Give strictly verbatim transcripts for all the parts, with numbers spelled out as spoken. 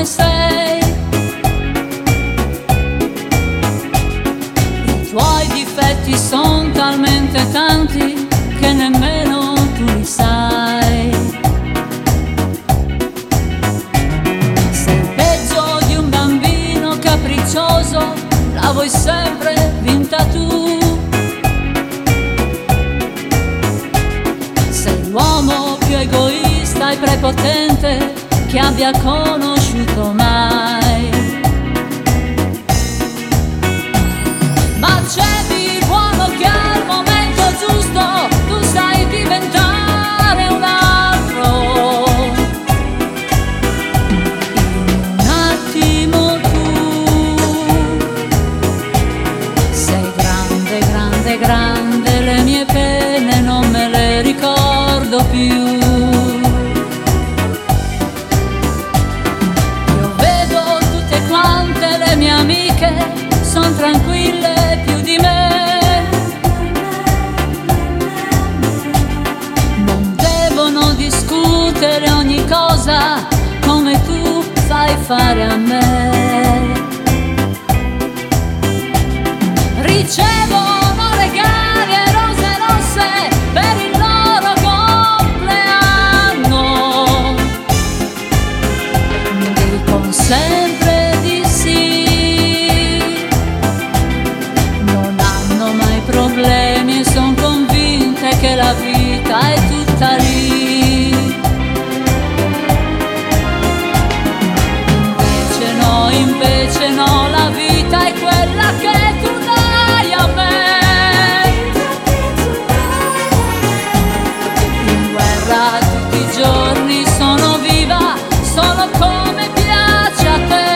come sei. I tuoi difetti sono talmente tanti che nemmeno tu li sai. Sei peggio di un bambino capriccioso, la vuoi sempre vinta tu. Sei l'uomo più egoista e prepotente che abbia conosciuto mai. Ma c'è di buono che al momento giusto tu sai diventare un altro. In un attimo tu sei grande, grande, grande, le mie pene non me le ricordo più. Le mie amiche son tranquille più di me. Non devono discutere ogni cosa come tu fai fare a me. Ricevono regali e rose rosse per il loro compleanno. Dicono sempre problemi e son convinte che la vita è tutta lì. Invece no, invece no, la vita è quella che tu dai a me. In guerra tutti i giorni sono viva, solo come piace a te.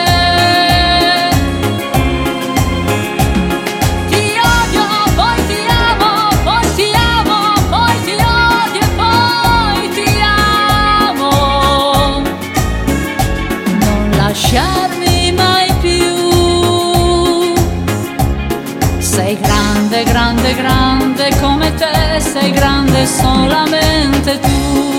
Lasciarmi mai più. Sei grande, grande, grande come te, sei grande solamente tu.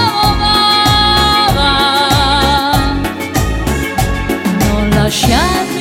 Lasciarmi